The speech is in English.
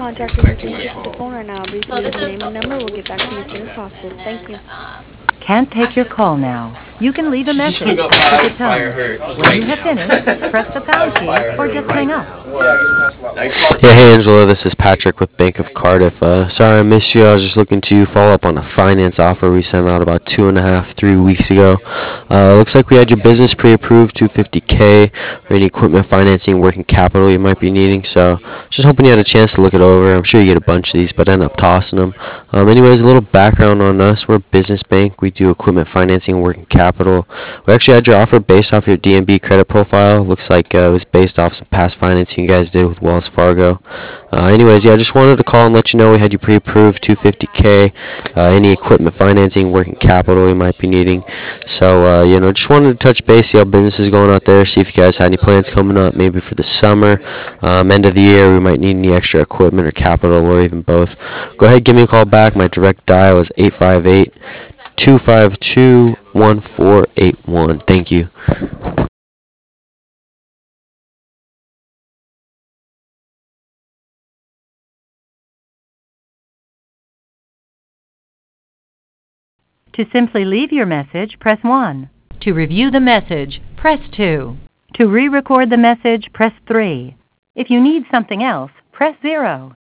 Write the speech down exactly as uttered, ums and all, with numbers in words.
contact is attached to the phone right now. Please leave your name and number. We'll get back to you as soon as possible. Thank you. Can't take your call now. You can leave a message at the tone. When you have finished, press the pound key or just hang up. Yeah, hey Angela, this is Patrick with Bank of Cardiff. Uh, sorry I missed you. I was just looking to follow up on a finance offer we sent out about two and a half, three weeks ago. Uh, looks like we had your business pre-approved, two hundred fifty K, or any equipment financing, working capital you might be needing. So just hoping you had a chance to look it over. I'm sure you get a bunch of these, but end up tossing them. Um, anyways, a little background on us. We're a business bank. We do equipment financing and working capital. We actually had your offer based off your D N B credit profile. Looks like uh, it was based off some past financing you guys did with Wells Fargo. Uh, anyways, yeah, I just wanted to call and let you know we had you pre-approved, two hundred fifty K, uh, any equipment financing, working capital you might be needing. So, uh, you know, just wanted to touch base, see how business is going out there, see if you guys had any plans coming up, maybe for the summer, um, end of the year, we might need any extra equipment or capital or even both. Go ahead, give me a call back. My direct dial is eight five eight, two five two, one four eight one. Thank you. To simply leave your message, press one. To review the message, press two. To re-record the message, press three. If you need something else, press zero.